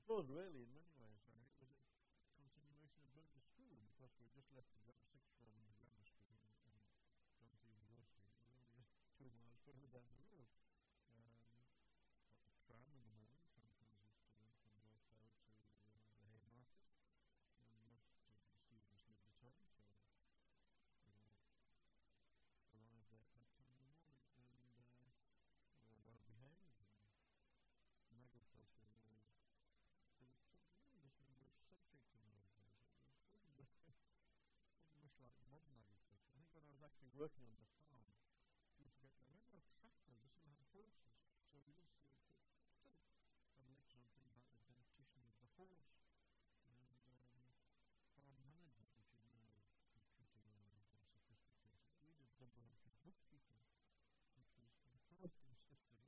suppose really in many ways it was a continuation of going to school because we just left the sixth form in the grammar school and gone to university. It was only 2 miles further down the road. Got the tram in the morning. Sometimes used to run from Northfield to the Haymarket, and most of the students lived at home, so we all arrived there at that time in the morning, and we were well behaved, and agriculture was really just a new subject in those days. It wasn't much like modern agriculture. I think when I was actually working on the farm, people forget there were no tractors, they still had horses. So we just still had lectures on things like the dentition of the horse and farm management, which is now computerized and sophisticated. We did double entry bookkeeping, which was hard consistent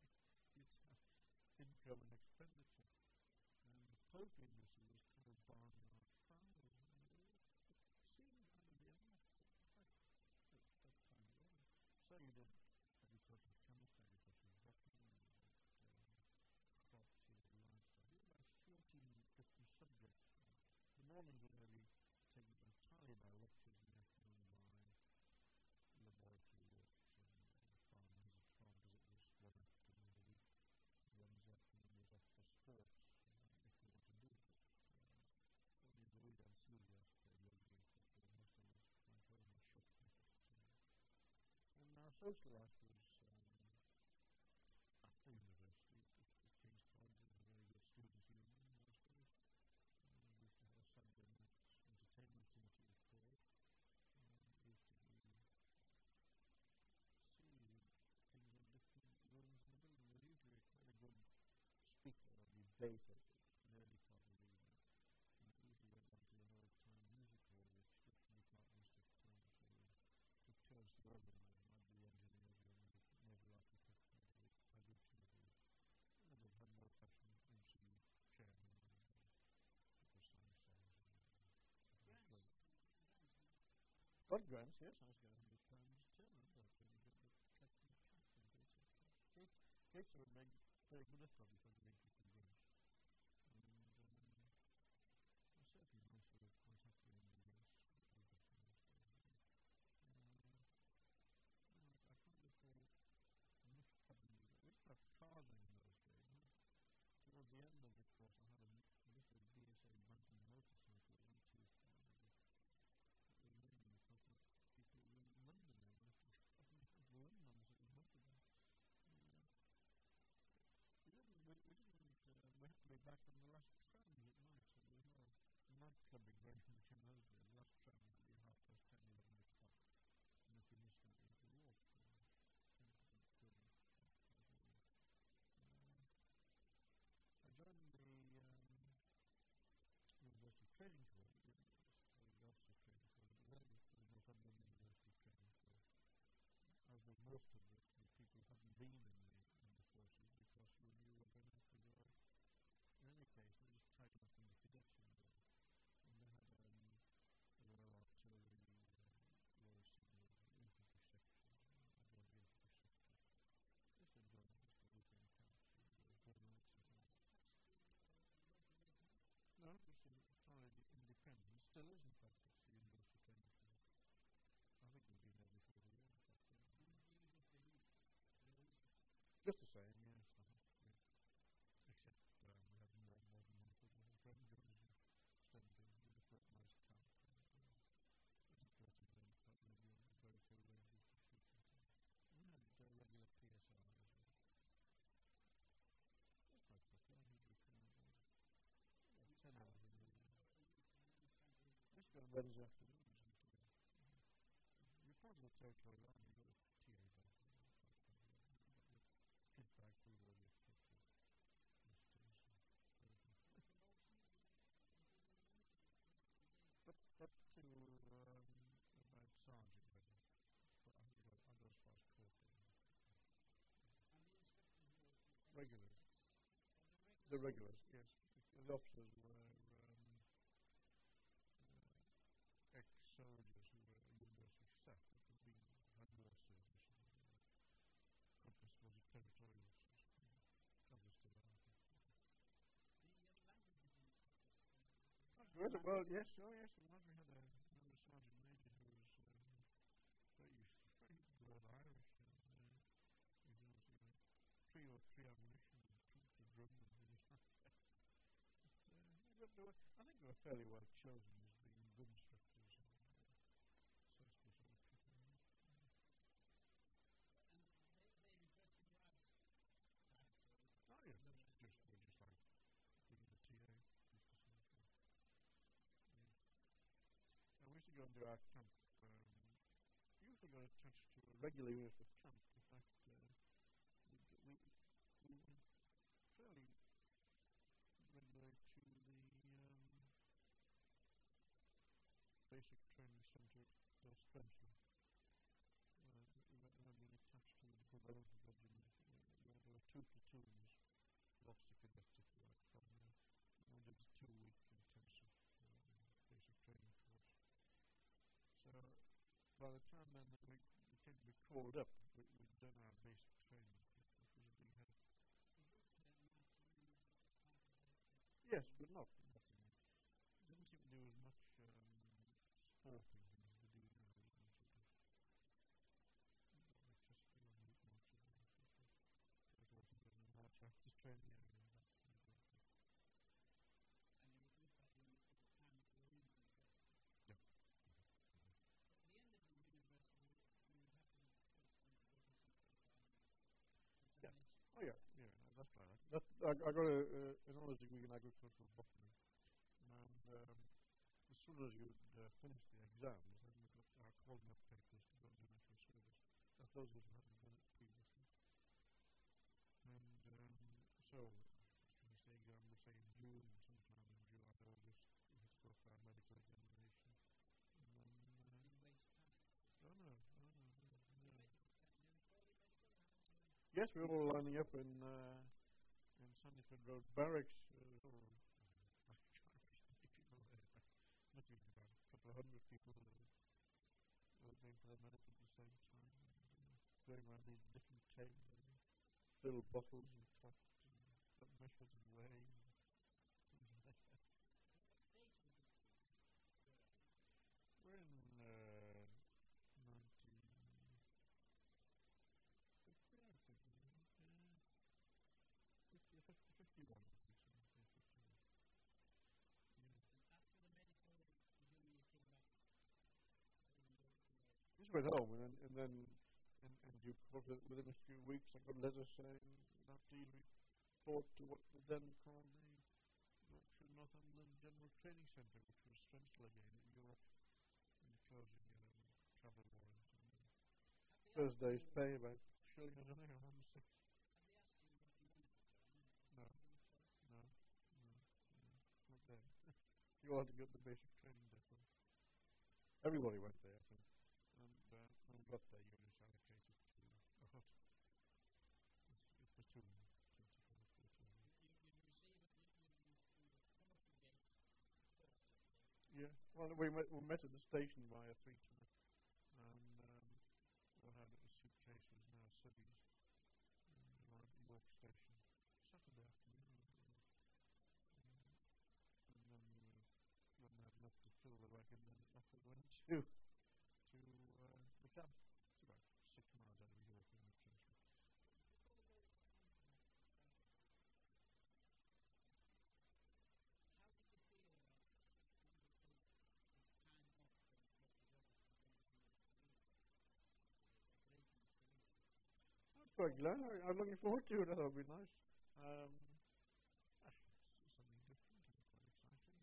income and expenditure. And the poultry industry was called barnyard fowls. It seemed out of the art. In fact, at that time it wasn't. So you did agriculture, chemistry, agriculture, botany, crops, livestock. You had about 14 different subjects. The mornings were really taken up entirely by lectures, and the afternoon by laboratory works and farm visit. Farm visit was one afternoon a week. Wednesday afternoon was off for sports, if you want to do it. Only the really enthusiasts played rugby and football. Most of us went home and shut off at the time. And our social life was after university at King's College. There was a very good students' union in those days. We used to have a Saturday night entertainment committee, it was called. We used to see things in different rooms in the building. There was usually quite a good speaker or debater in the early part of the evening. And it usually went on to an old-time music hall, which different departments took turns to organize. I'd be the engineer, the naval architect, I did some of the others had more fashion MC chairman for science songs. Got grants, yes. I was getting £100 term. I got really good with collecting cash and Gates would make very good at that because they give you grants. And I certainly most of it quite happy in the Gates. I can't recall much problem with it. We used to have carding in those days. Towards the end of the course, I had a little BSA banking motorcycle that went too far. It was mainly because people were in London now. London on this little motorbike. We had to be back on the last tram at night, so there was no nightclubbing very much in those days. The last tram would be 10:30, 11 o'clock. And if you missed that, you had to walk. I joined the University Training Corps, the Officer Training Corps, but then the Northumberland University Training Corps, as with most of the people who hadn't been in the forces, because we knew we were going to have to go. In any case, we just tried to in the cadets unit, and they had Royal Artillery, Royal Signal, infantry section. I joined the infantry section. Just enjoyed it, just the weekend camps, good nights and things. No, it was entirely independent. Still is, in fact, it's the University Training Corps. I think we've been there before the war, in fact. Just the same, yes. Except we had more modern ones. We had Rangers and Stenton with the fortnight's camp. Very few Rangers to shoot. We had regular PSR as well. It was quite popular. I think we found 10 hours a day. Just go on Wednesday afternoons. You're part of the territorial army. You've got a TA bag. Kit bag full of all your kit. Up to about sergeant level. I go as far as corporal. Regulars. The regulars, yes. The officers were ex-soldiers who were university staff that had more service. Compass was a territorial officers, as they still are. Was it? Well, yes. Oh, yes, it was. We had a sergeant major who was very, very broad Irish. And, he was also tree ammunition and troops and drum and things like that. But I think they were fairly well chosen as being good instructors and sensible sort of people. Oh yeah, we're just like being the TA, just the same thing. Yeah. And we used to go and do our camp. Usually got attached to a regular unit of camp. In fact, we went fairly regular to the basic training centre at Spencer. We had been attached to the Development Regiment, where there were two platoons of officer cadets, if you like, from there. And we did a 2-week intensive basic training course. So by the time then that we came to be called up, we'd done our basic training. It was a big help. Yes, but nothing. Didn't seem to do as much sporting things as they do now. Just go and meet marches and so forth. So it wasn't going to march after training area. Yeah. Yeah. Oh yeah, yeah, no, that's right. I got an honours degree in agricultural botany, and as soon as you'd finished the exams, then we got our calling up papers to go and do national service. That's those of us who hadn't done it previously. And so finished the exam, we say in June, sometime in July, August, we had to go for our medical examination. And then, oh no, oh no, no, no. Yes, we were all lining up in Sandyford Road Barracks. I can't remember how many people there. Must have been about a couple of hundred people going for their medical at the same time. And, going around these different tables, fill bottles and cups and measures and weighs and things like that. We're in 1950, I think. 51, I think so. Yeah, 51. Yeah. Just went home, and then in due course, within a few weeks, I got a letter saying that the report to what was then called the Yorkshire Northumberland General Training Centre, which was Strensel again in York, and closing travel warrant. First day's pay about shilling or something, or 106. No, no, no, not then. You all had to go to the basic training depot. Everybody went there, I think. And when we got there, you were just allocated to a hut. A platoon, 25 platoon. Yeah, well, we met at the station by a 3-2, and all had little suitcases, now civvies, and arrived at York Station Saturday afternoon. And then when they had enough to fill the wagon, then off we went to the camp. It's about 6 miles out of York in the country. I was quite glad. I'm looking forward to it. I thought it would be nice. Um, it's something different and quite exciting.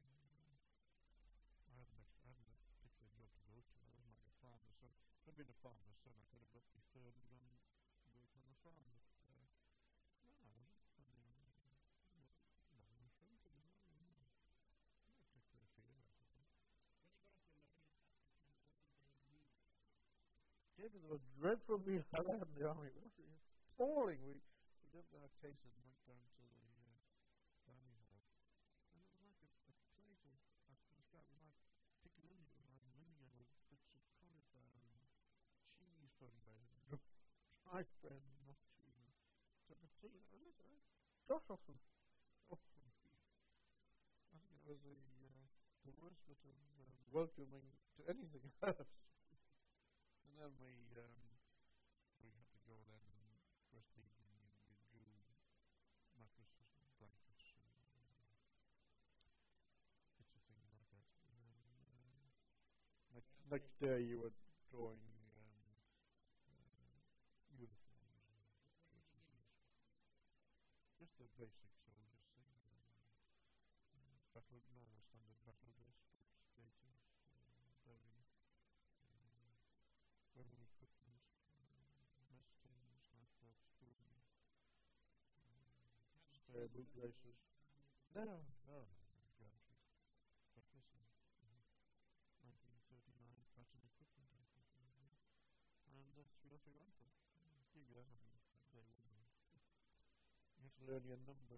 I hadn't a particular job to go to. I wasn't like a farmer's son. If I'd been a farmer's son, I could have got deferred and gone work on the farm. But no, I wasn't. Wasn't in front of me. No particular fear about it. Yeah, but there was dreadful meal I had in the army. It was appalling. We dumped our cases and went down to the dining hall, and it was like a plate of, I can describe it like piccalilli, it was like vinegar with bits of cauliflower and cheese thrown away, and dried bread and not cheese, and took a tea, and that was it. Gosh, awful, awful. I think it was the the worst bit of welcoming to anything else. And then we had to go then, and first evening we drew mattresses and blankets and bits of things like that. And then next day you were drawing uniforms just the basic soldiers thing. Normal standard battle dress, boots, gaiters, bearing, wearing equipment, mess tins, knife forks, spoon, spare boot braces. No, gantry. But listen, 1939 pattern equipment, I think. And that's what we went for. Give you that on day one. You have to learn your number.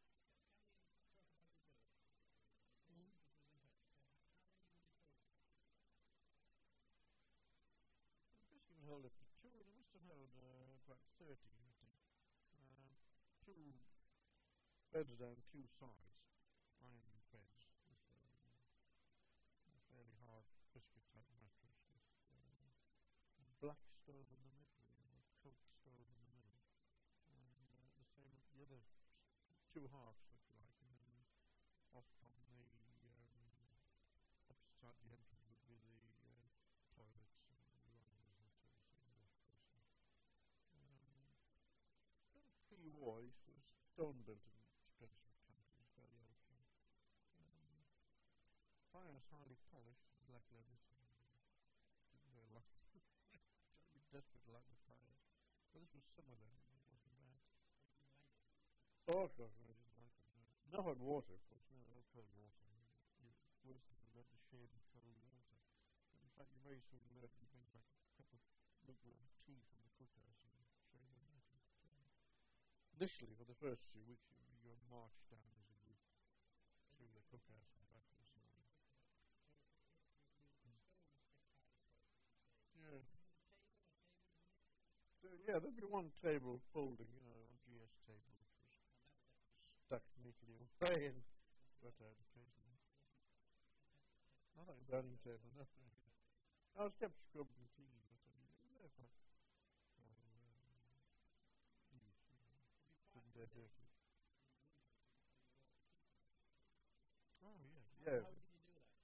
Basically, we held up to two. They must have held about 30, I think. Two beds down two sides, iron beds with a fairly hard biscuit type mattress with a black stove in the middle, a coke stove in the middle, and the same with the other two halves, if you like, and then off on the upside the entrance would be the toilets and laundries and sort of thing, wash basin. Pre-war, it was stone built in expensive countries, very old kind. Fires highly polished, black leather. Didn't very like to be desperate to light the fires. But this was summer then, it wasn't bad. Oh God, I didn't like it. No hot water, of course, no cold water. Worse than you learn to shave in cold water. But in fact, you very soon learn to bring back a cup of lukewarm tea from the cookhouse and shave in that. Initially, for the first few weeks, you were marched down as a group through the cookhouse and back and so on. Yeah. Yeah, there'd be one table folding, one GS table, which was stuck neatly away and got out occasionally. Not like a dining table, no. I was kept scrubbed and clean, but I mean, it was there for use, didn't dare dirty. Oh, yeah. How did you do that?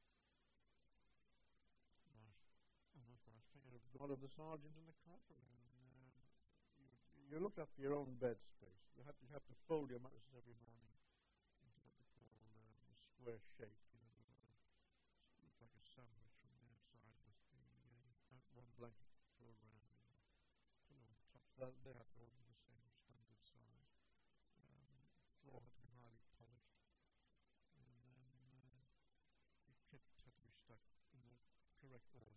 Nice thing. I'd have gone to the sergeant and the corporal, and you looked after your own bed space. You had to fold your mattresses every morning into what they call a square shape. It's like a sandwich from the outside with the one blanket thrown around and pillow on top. So they had to all be the same standard size. Floor had to be highly polished, and then your kit had to be stuck in the correct order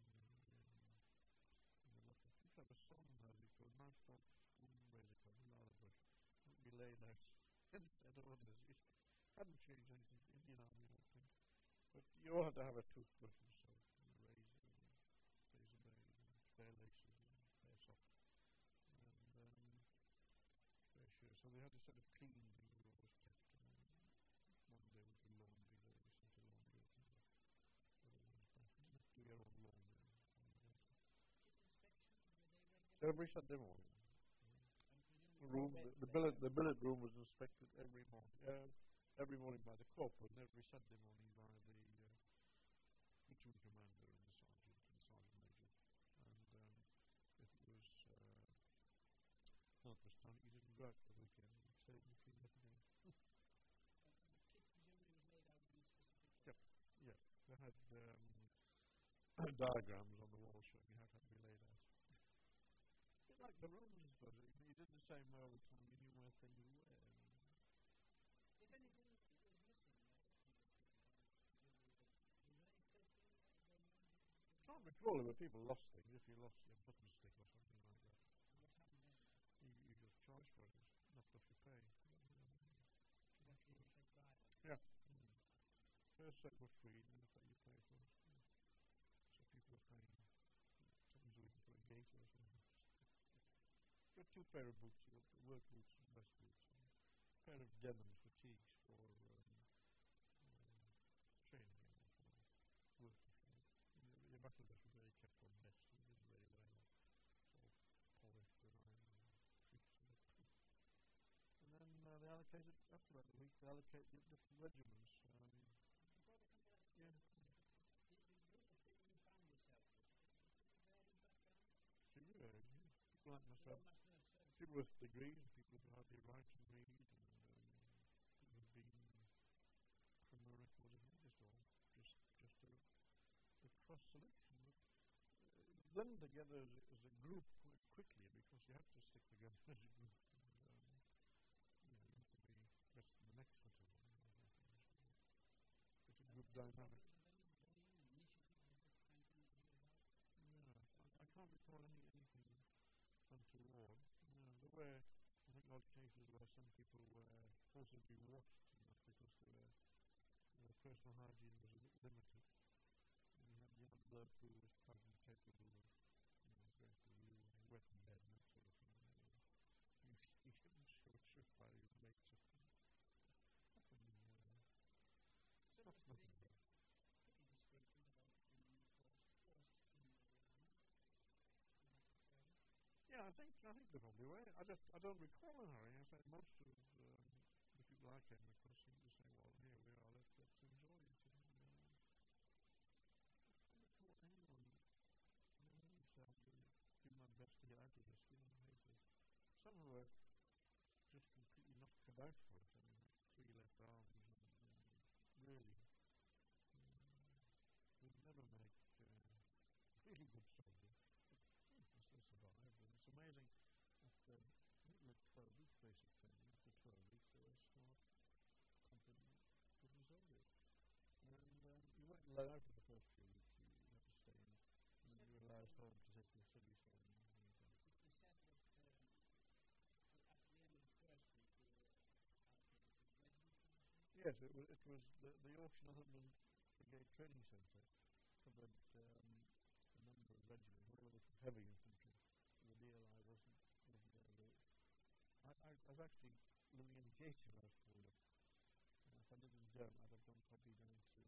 in the locker. You could have a song as it called Mount Fox Razor Club, Lala Bush. It would be laid out in set orders. It hadn't changed anything. Indian Army, I don't think. But you all had to have a toothbrush and soap and a razor and razor blade and spare laces and spare socks and spare shirts. So they had a set of clean things that were always kept. One day would be laundry day, you sent a laundry up and other ones back. You had to do your own laundry. Every Sunday morning. The billet room was inspected every morning. Every morning by the corporal, and every Sunday morning by the platoon commander and the sergeant major. And if it was harvest time, you didn't go out for the weekend. You stayed and cleaned up again. Yep. Yeah. They had diagrams on the wall showing you how it had to be laid out. A bit like the Romans, I suppose. You did the same way all the time. You knew where things were. If anything was missing, can't recall it, but people lost things. If you lost your button stick or something like that, you just charge for it. It's knocked off your pay. Yeah. First set was free, and then after you pay for it. So people were paying something a week for a gate or something. Got two pair of boots. You got work boots and vest boots. And a pair of denim fatigues for training. battle dress was very kept on best. He did very well. It's all polished and iron and fixed up. And then they allocated, after about a week, they allocated different regiments. Before they come to that, Yeah. the group of people you found yourself with, was it varied background? Super varied, yeah. People like They myself. all must have service. People with degrees, people who hardly write and read, and people who've been criminal records, just a cross selection. But blend together as a group quite quickly because you have to stick together as a group. And, you have to be best in the next sort of thing. It's a group dynamic. Any bullying initiatives of this kind you hear about? Yeah, I can't recall anything untoward. No, there were, I think, odd cases where some people were forcibly washed, because their personal hygiene was a bit limited. And you had the other bloke who was quite incapable of, going to the loo and wet in bed and that sort of thing. You couldn't show by your mates. Similar to the pretty descriptive about being forced into the army, military service. Yeah, I think they probably were. I don't recall in hurry. I said most of the people I came across seemed to say, "Well, here we are. Let's enjoy it." And, I can't recall anyone. So I'm going to do my best to get out of this. Some who were just completely not cut out for it. I mean, 3 left arms, and really would never make really good soldiers. But they still survived. And it's amazing. After, I think, like 12 weeks basic training, after 12 weeks they were smart, competent, good soldiers. And you weren't allowed out for the first few weeks. You had to stay in, and then you were allowed home to take your civics home. You said that after the end of the first week you were allocated to regiments, did you say? Yes, it was the Yorkshire Northumberland Brigade Training Centre covered a number of regiments, whatever they call heavy infantry. The DLI wasn't there. I was actually living in Gator, I was called up. If I lived in Durham, I'd have gone probably down to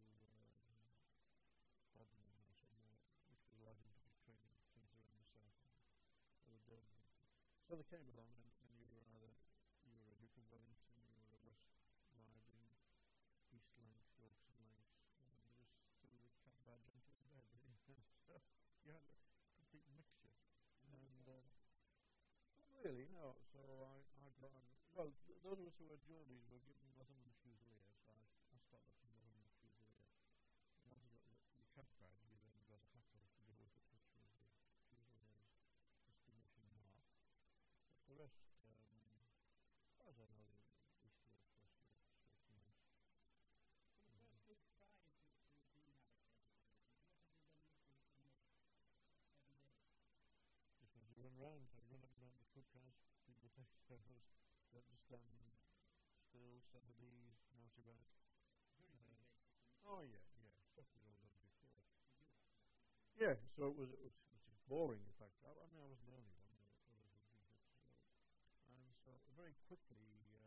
Bodmin or somewhere, which was a large infantry training centre in the south of the Durham. So they came along, and you were a Duke of Wellington, you were a West Riding, East Lancs, Yorkshire Lancs, and they just threw the cap badge onto the bed. So you had a complete mixture. And not really, no. So I got on. Well, those of us who were Geordies were given Northumberland Fusiliers, so I started from Northumberland Fusiliers. And once you got the cap badge, you then got a hat to go with it, which was the Fusiliers distinguishing mark. But the rest, as far as I know, East York, West York, Yorkshire Lancs. For the first week prior to being allocated to the regiment, what have you done with in your 7 days? Just as you run around, I run up and down the cookhouse, do the textiles, just stand still, stand at ease, march about. Very basic. Oh yeah, stuff we'd all done before. You do have lots of doing. Yeah, so which is boring in fact. I mean, I wasn't the only one. Others would be, and so very quickly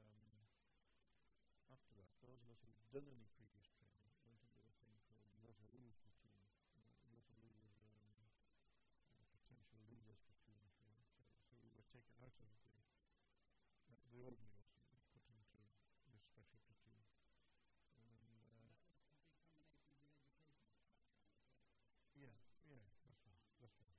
after that, those of us who'd done any previous training went into a thing called Waterloo platoon. Waterloo was potential leaders platoon, if you want. So we were taken out of the ordinary and put into this special platoon. And that was a big combination of your education background as well. yeah, that's right.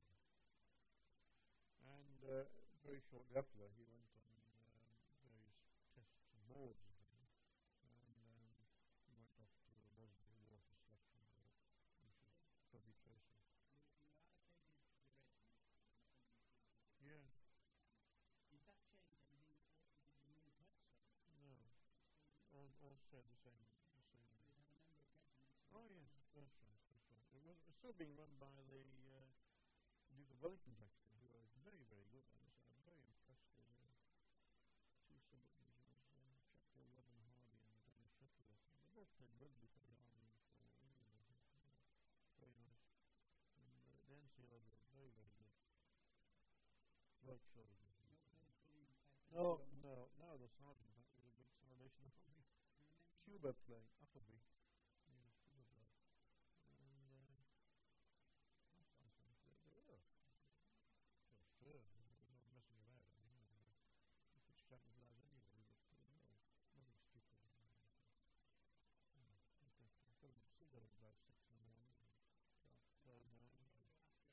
And very shortly after that, he went on various tests and boards and things. And he went off to the Bosnia Water Selection Board, which is probably tracing. You were allocated to the regiments, Yeah. Did that change anything, or did you move much? No. All stayed the same. So you'd have a number of regiments. Oh yes, that's right. It was still being run by the Duke of Wellington actually, who was very, very good. I was very impressed with 2 subalterns. There was a chap called Robin Hardy and Dennis Sheffield, I think. They both played rugby for the Army and for England, I think. Very nice. And the NCOs were very, very good. Well chosen. No bullying type. No, the sergeant, that was a big Salvation Army. Do you remember? Tuba playing, Appleby. He was tuba player. And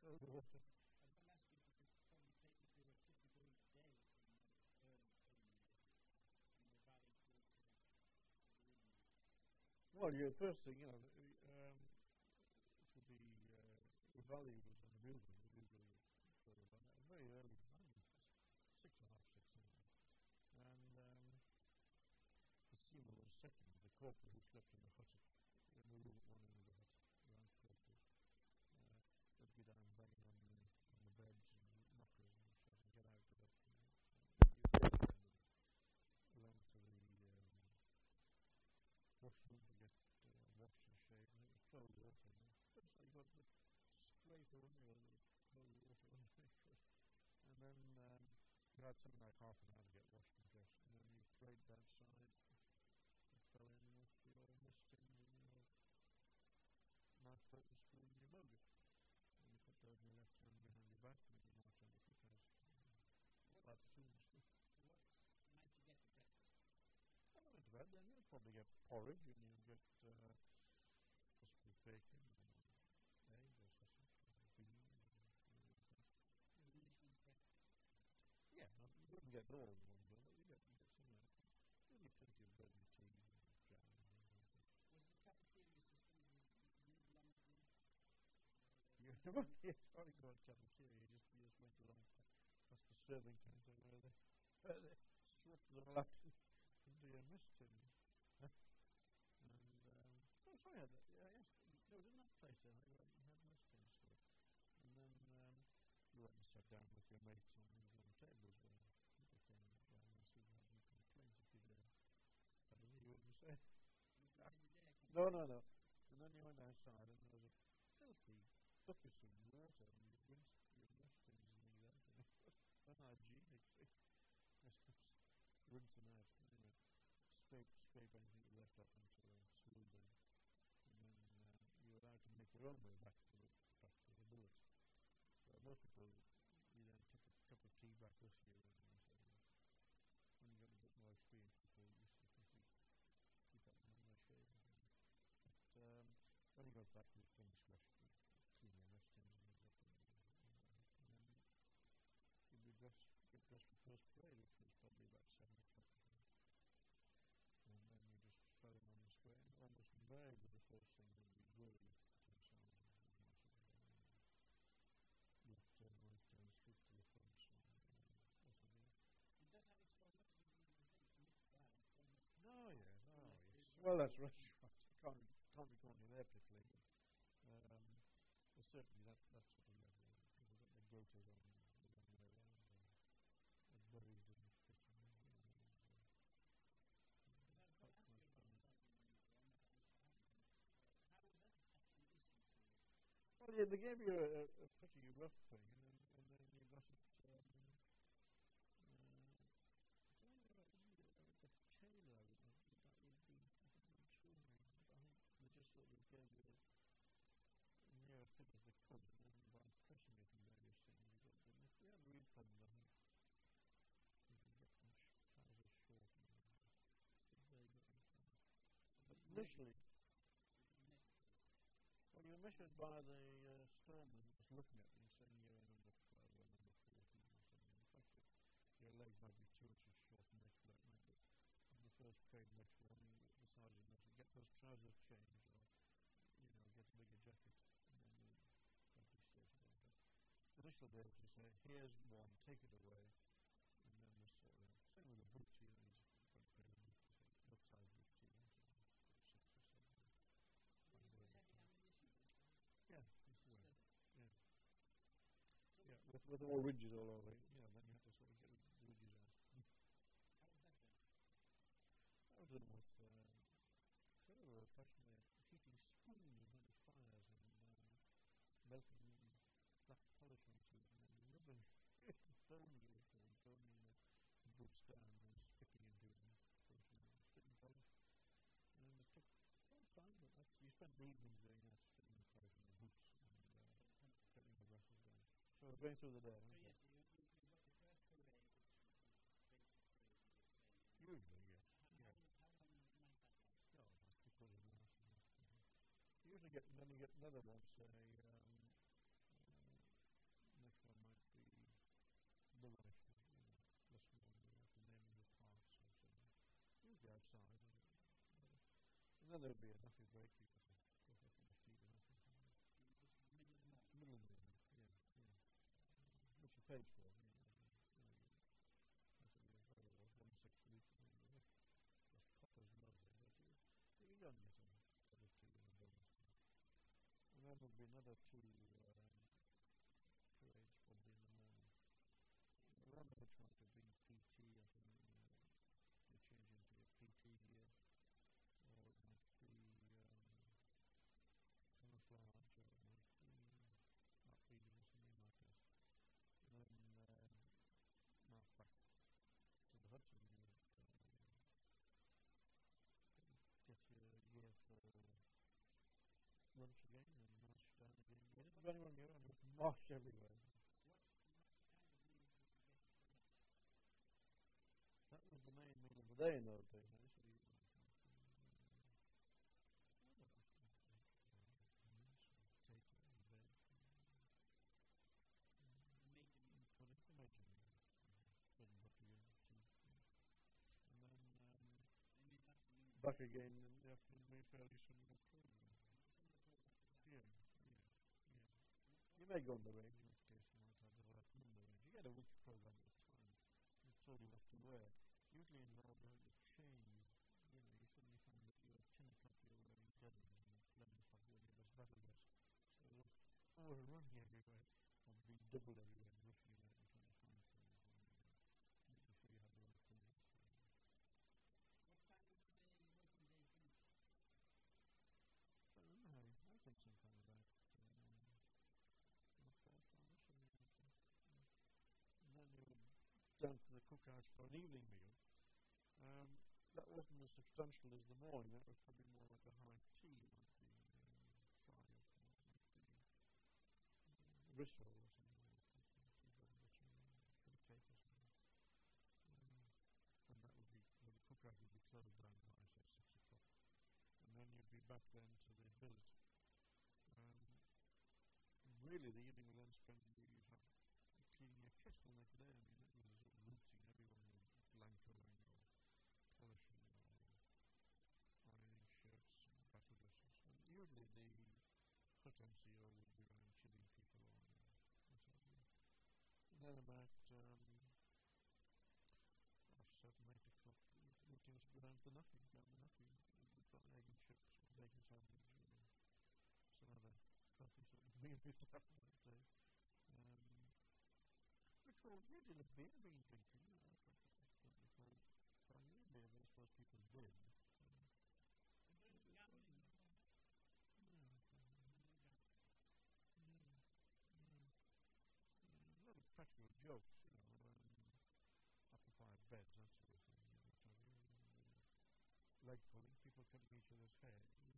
throw the water. I was going to ask you if you could probably take me through a typical day in early years from the valley through to the evening. Well, yeah, first thing, it would be the valley was on the Bilbin, further down, very early, I don't know, 6:30, 6 anyway. And the Seymour was second, the corporal who slept in the hut, in the room at one end of the hut, around corporals. They'd be down banging on the beds and knockers and shouting, "Get out, get up!" You walk along to the washroom to get washed and shaved. And it was cold water, but so you got the scrape away or the cold water underneath it. And then you had something like half an hour to get washed and dressed, and then you paraded outside, and fell in with your mistings and your knife fork and spoon and your mug. And you put those in your left hand behind your back, and you march on the cookhouse. That's too much. What might you get for breakfast? And I went to bed, then you'd probably get porridge, and you'd get possibly bacon, or egg, or sausage, or beans, or things. Englishman's breakfast. Yeah, you wouldn't get it all in one go, but you get some of that. There'd be plenty of bread and tea and jam and things like that. Was the cafeteria system, you belong to? You probably go to cafeteria, you just went along past the serving counter where they stripped them all out into your mess tins. And sorry, yes, there was in that place there, you had mess tins for it. And then you went and sat down with your mates on these long tables where people came down and see if you had any complaints, if you'd had any, you wouldn't say. No. And then you went outside, and there was a filthy bucket of water, and you rinsed your mess tins and things out, and it was unhygienic. Rinse them out, scrape anything you left up into a smooth bin, and then you're allowed to make your own way back to the billet. So most people, you then took a cup of tea back with you, and when you got a bit more experience, people used to keep up and have their shave. But when you got back, you finish washing, clean your mess tins and things up, and then you'd get dressed for first parade, which was probably about 7 o'clock. And then you just fell in on the square, and almost invariably the first thing that you would do with the sergeant would right down the street to the front. Did that have its own messages in the same? It's a mixed crowd, so No, yes. Well, that's right. Can't be caught you there particularly. But certainly that's what the level. People got their gaiters on the long way around, and berries didn't fit in. Because I was going to ask you about the uniform, about Mr. Hampton. How was that actually issued to you? Well, yeah, they gave you a pretty rough thing, and then you got it. I don't know, the tailor. That would be. I'm not sure. But I think they just sort of gave you near a fit as they could, and then by pressing it and various things, you got them. If you had real problems, I think you could get them trousers short. But they got them. But initially, well, you were measured by the storeman who was looking at you and saying you're a number 12 or number 14 or something. In fact, your legs might be 2 inches short next to that number. On the first parade next morning, the sergeant would get those trousers changed, or get a bigger jacket, and then you probably stay together. But initial days, you say, "Here's one, take it away," and then they sort of same with the boots. You just got a pair of boots. What size boots do you want? 6 or 7. Is it heavy ammunition? Yeah, this way. Yeah. So Yeah, with all ridges all over it. Then you had to sort of get the ridges out. how was that done? That was done with fairly old-fashioned heating spoons on the fires and melting black polish onto it, and then rubbing boning it or boning the boots down and spitting into it and polishing it, spitting polish. And it took some time, but you spent the evening doing that, spitting the polish on the boots and getting the brushes down. So we're going through the day. So yes, you've got the first parade, which was basic parade, you were saying. Usually, yes. How long might that last? Oh, about 3/4 of an hour. You usually get, then you get another one, say, then there'd be a Nuffy break. You got to go for a cup of tea with Nuffy. Middle of the morning. Middle of the morning, yeah. Which you paid for. That's what your brother was, 1/6 a week. Those coppers lovely, but you were young yet, and cup of tea and a bonus. And then there'd be another two parades probably in the morning. One of which might have been PT, I think you change into your PT gear, or it might be camouflage, or it might be map reading or something like that. And then march back to the Hudson, you would get your gear for lunch again and march down again. You didn't go anywhere near, and just march everywhere. What kind of meals did you get for lunch? That was the main meal of the day in those days. I used to eat potato and veg. The major meal. Pudding, the major meal. Bread and butter again, tea. And then They made afternoon. back again in the afternoon, made fairly similar program. Similar program to that. Yeah. You may go on the range, in which case you might have the afternoon on the range. You get a week's program at a time. You told you what to wear. Usually involved having to change. You suddenly find that you're at 10 o'clock you're wearing denim, and at 11 o'clock you're wearing this battle dress. So running everywhere, or being doubled everywhere, and rushing around and trying to find things, and making sure you have the right things. What time would the working day finish? I don't know, I think sometime about 4, 5, something like that. And then you would down to the cookhouse for an evening meal. That wasn't as substantial as the morning. That was probably more like a high tea, like the fry, or like the risotto or something like that. Tea, bread and butter, a bit of cake or something. And that would be, the cookhouse would be closed down by, say, 6 o'clock. And then you'd be back then to the billet. Really, the evening was then spent, you'd have cleaning your kitchen the next day. I mean, that was a sort of routine. Everyone was blankering or polishing or ironing shirts and battle dresses. And usually the hut NCO would be around chilling people on and so on. And then about 7, 8 o'clock, routine was to go down to the Nuffy, We'd got egg and chips or bacon sandwich or some other healthy sort of meal we'd have that day. Recall, you did a beer being drinking. I don't recall buying any beer, but I suppose people did. Was there any gambling involved? No No gambling. A lot of practical jokes, occupied beds, that sort of thing. Leg pulling, people cutting each other's hair.